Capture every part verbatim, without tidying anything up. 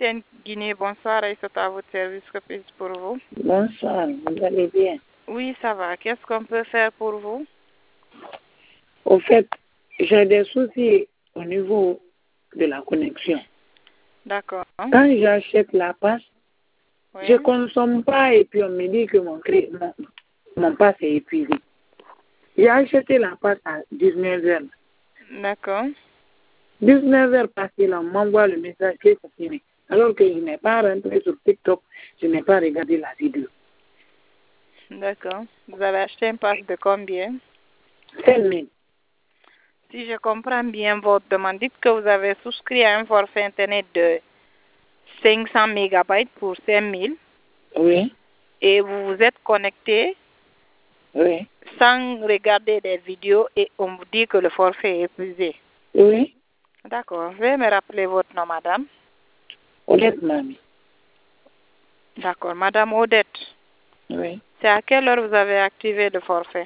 Capitaine Guinée, bonsoir, et c'est à votre service, que puis-je pour vous? Bonsoir, vous allez bien? Oui, ça va. Qu'est-ce qu'on peut faire pour vous? Au fait, j'ai des soucis au niveau de la connexion. D'accord. Quand j'achète la passe, Oui. je ne consomme pas et puis on me dit que mon, cré... mon, mon passe est épuisé. J'ai acheté la passe à dix-neuf heures. D'accord. dix-neuf heures passées, là, on m'envoie le message que c'est fini. Alors que je n'ai pas rentré sur TikTok, je n'ai pas regardé la vidéo. D'accord. Vous avez acheté un pass de combien? cinq mille. Si je comprends bien votre demande, dites que vous avez souscrit à un forfait Internet de cinq cents mégabytes pour cinq mille Oui, et vous vous êtes connecté oui, sans regarder des vidéos et on vous dit que le forfait est épuisé. oui. D'accord. Veuillez me rappeler votre nom, madame. Odette Mami. D'accord. Madame Odette, Oui. c'est à quelle heure vous avez activé le forfait?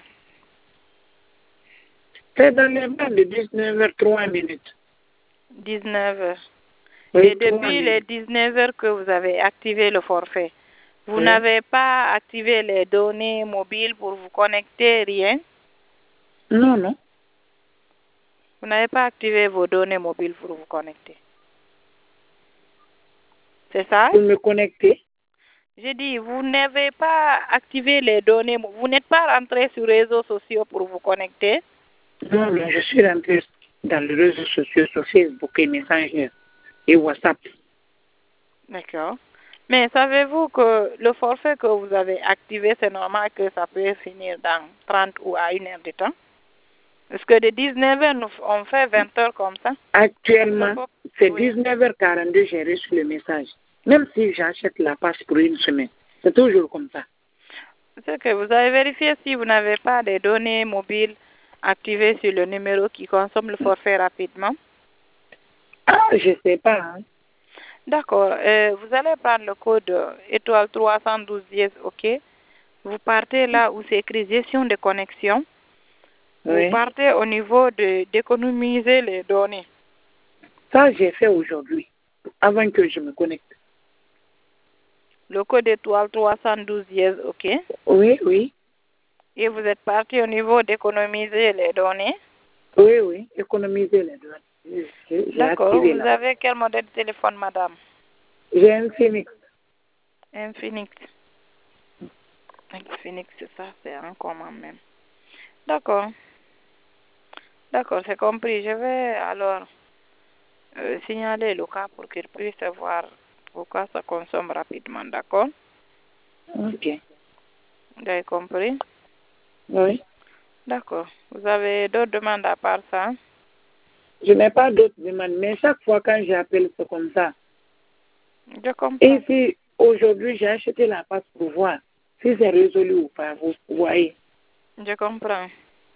C'est dans les bas de dix-neuf heures trois minutes. dix-neuf heures. Oui, Et depuis les dix-neuf heures que vous avez activé le forfait, vous Oui. n'avez pas activé les données mobiles pour vous connecter, rien? Non, non. Vous n'avez pas activé vos données mobiles pour vous connecter. C'est ça? Pour me connecter. J'ai dit, vous n'avez pas activé les données, mo- vous n'êtes pas rentré sur les réseaux sociaux pour vous connecter? Non, non, je suis rentré dans les réseaux sociaux, sur Facebook et Messenger et WhatsApp. D'accord. Mais savez-vous que le forfait que vous avez activé, c'est normal que ça peut finir dans trente ou à une heure de temps? Parce que de dix-neuf heures, nous- on fait vingt heures comme ça. Actuellement, c'est Oui. dix-neuf heures quarante-deux, j'ai reçu le message. Même si j'achète la passe pour une semaine, c'est toujours comme ça. C'est que vous avez vérifié si vous n'avez pas des données mobiles activées sur le numéro qui consomme le forfait rapidement. Ah, je ne sais pas. Hein. D'accord. Euh, vous allez prendre le code euh, étoile trois cent douze dièse, OK. Vous partez là où c'est écrit gestion de connexion. Vous Oui. partez au niveau de d'économiser les données. Ça, j'ai fait aujourd'hui, avant que je me connecte. Le code étoile trois cent douze dièse, OK. Oui, oui. Et vous êtes parti au niveau d'économiser les données. Oui, oui. Économiser les données. J'ai- J'ai D'accord. activé Vous là. avez quel modèle de téléphone, madame? J'ai un Phoenix. Infinix. Infinix, c'est ça, c'est en commun même. D'accord. D'accord, c'est compris. Je vais alors euh, signaler le cas pour qu'il puisse voir pourquoi ça consomme rapidement, d'accord? Ok. Vous avez compris? Oui. D'accord. Vous avez d'autres demandes à part ça? Je n'ai pas d'autres demandes, mais chaque fois quand j'appelle, c'est comme ça. Je comprends. Et si aujourd'hui j'ai acheté la passe pour voir si c'est résolu ou pas, vous voyez. Je comprends.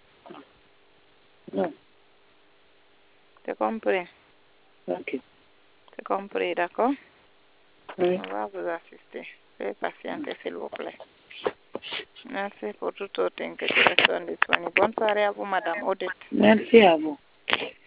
Non. J'ai compris. Ok. J'ai compris, d'accord? Oui. On va vous assister. Veuillez patienter, s'il vous plaît. Merci pour tout autre que tu restes disponible. Bonne soirée à vous, madame Odette. Merci à vous.